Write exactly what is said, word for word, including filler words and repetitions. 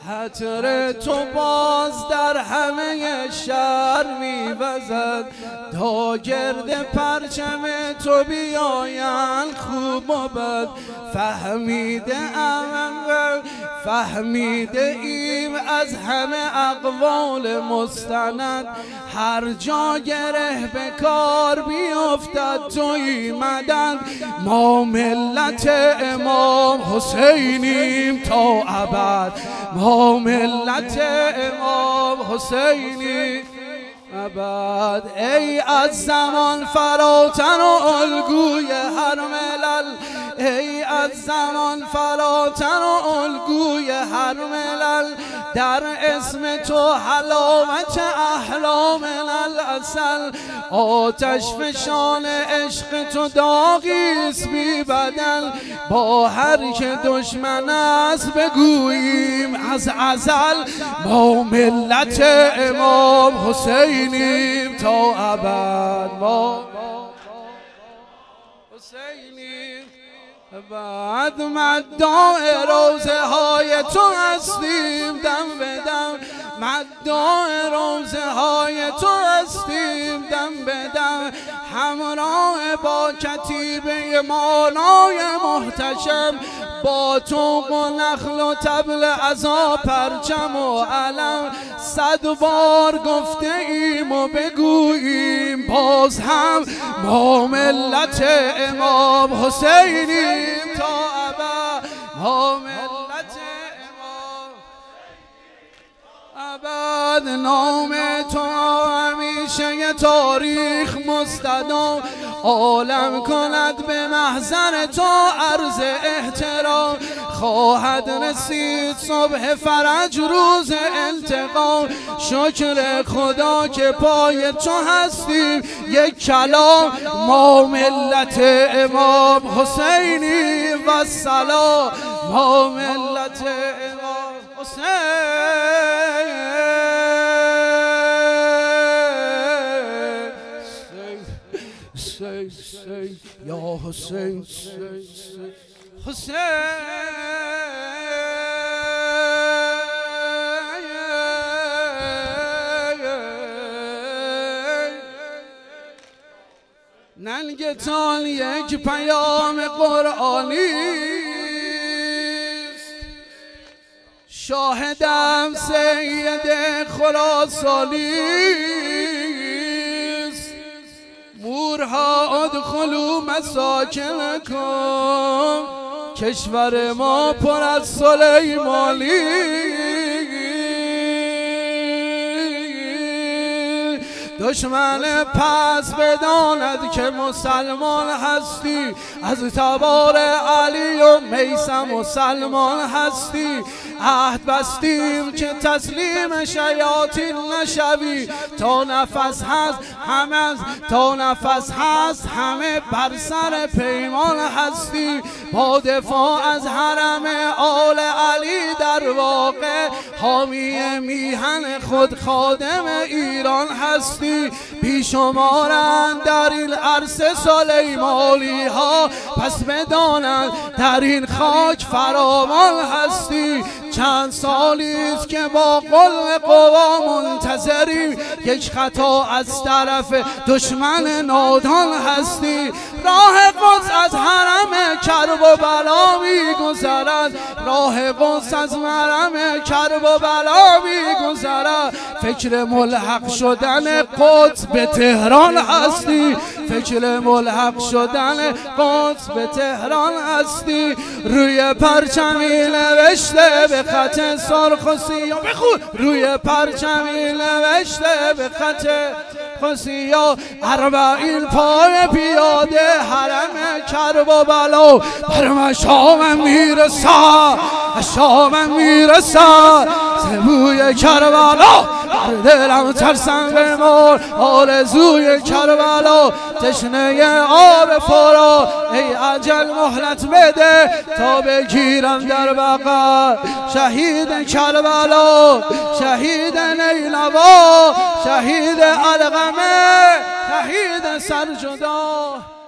عطر تو باز در همه شهر میوزد، تا گرد پرچم تو بیایند خوب و بد. فهمیده ام فهمیده ایم از همه اقوال مستند، هر جا گره به کار بیفتد تویی مدد. ما ملت امام حسینیم تا ابد، ما ملت امام حسینی ابد. ای از زمان فراتر و الگوی هر ملل، ای از زمان فراتر و الگوی هر ملل، در اسم تو حلاوت احلام العسل. آتش فشان عشق تو داغیست بی بدل، با هر که دشمن است بگوییم از ازل. ما ملت امام حسینیم تا ابد، ما حسینیم بعد. مداع روزه های تو هستیم دم به دم، مداع روزه های تو هستیم دم به دم. همراه با کتیبه مانای محتشم، با توق و نخل و طبل عزا پرچم و علم. صد بار گفته ایم و بگوییم باز هم، ما ملت امام حسینیم تا ابد، ما ملت امام ابد. نام تو همیشه تاریخ مستدام، عالم کند به محضر تو عرض احترام. خواهد رسید صبح فرج روز التقام، شکر خدا که پای تو هستیم یک کلام. ما ملت امام حسینی و سلام، ما ملت امام حسین. حسین حسین یا حسین حسین ننگتان یک پیام قرآنی، شاهدم سید خراسانی. مورها ادخلوا مساکنکم، کشور ما پر از سلیمانی. دشمن پس بداند که مسلمان هستی، از تبار علی و میثم و سلمان هستی. عهد بستیم که تسلیم شیاطین نشوی، تا نفس هست همه تا نفس هست همه بر سر پیمان هستی. با دفاع از حرم آل علی در واقع حامی میهن خود خادم ایران هستی. بیشمارند در این عرصه سلیمانی ها، پس بدانند در این خاک فراوان هستی. چند سالیست که با قلب قوا منتظریم، یک خطا از طرف دشمن نادان هستی. راه قدس از حرم کرب و بلا می گذرد، راه قدس از حرم کرب و بلا می گذرد. فکر ملحق شدن قدس به تهران هستی، فکر ملحق شدن قدس به تهران هستی. روی پرچمی نوشته به خط سرخ و سیاه، بخون. روی پرچمی نوشته به خط سیاه، اربعین پای پیاده حرم کرب و بلا. بر مشامم میرسد، مشامم میرسد زبوی کربلا. در دلم ترسم بمار آرزوی کربلا. تشنه آب فرات ای اجل مهلت بده، تا بگیرم در بغل شهید کربلا. شهید نیلوا، شهید علقمه، شهید سرجدا.